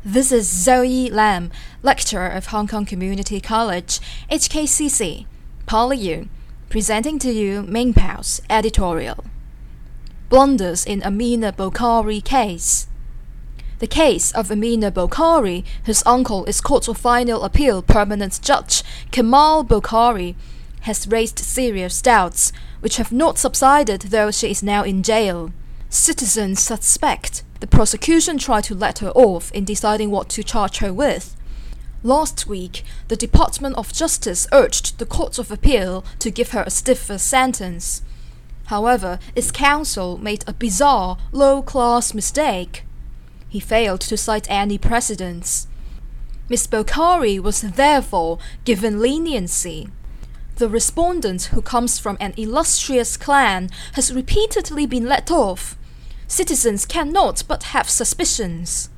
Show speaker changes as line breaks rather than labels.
This is Zoe Lam, lecturer of Hong Kong Community College, HKCC, PolyU, presenting to you Ming Pao's editorial. Blunders in Amina Bokhari case. The case of Amina Bokhari, whose uncle is Court of Final Appeal Permanent Judge Kamal Bokhari, has raised serious doubts, which have not subsided though she is now in jail. Citizens suspect the prosecution tried to let her off in deciding what to charge her with. Last week, the Department of Justice urged the Court of Appeal to give her a stiffer sentence. However, its counsel made a bizarre, low-class mistake. He failed to cite any precedents. Ms. Bokhari was therefore given leniency. The respondent, who comes from an illustrious clan, has repeatedly been let off. Citizens cannot but have suspicions.